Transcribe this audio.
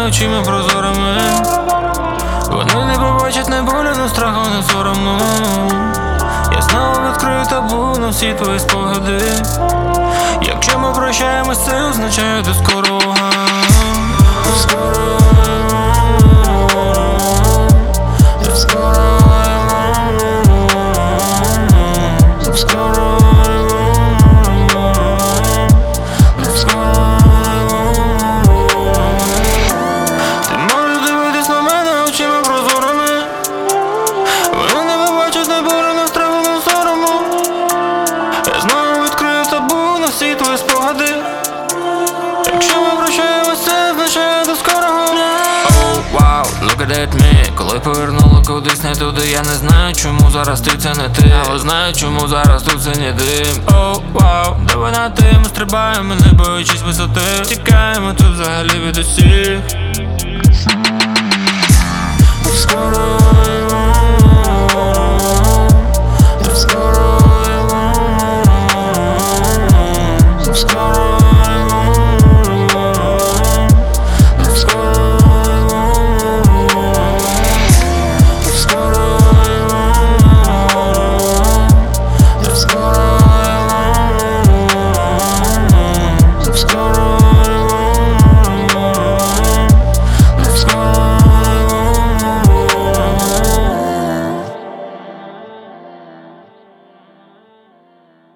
мене очима прозорими. Вони не побачать не болю, не страху, не соромно. Я знову відкрию табу на всі твої спогади. Якщо ми прощаємось, це означає до скорого. До скорого. До скорого. До скорого. До скорого. Ти можеш дивитись на мене очима прозорими. Вони не побачать не болю, не страху, не сорому. Я знову відкрию табу на всі твої спогади. Якщо ми прощаємось, це означає до скорого. Oh, wow, look at that me. Коли повернула кудись не туди, я не знаю, чому зараз ти це не ти. Але знаю, чому зараз тут це не дим. Oh, wow, давай на ти, ми стрибаємо, не боючись висоти. Тікаємо тут взагалі від усіх.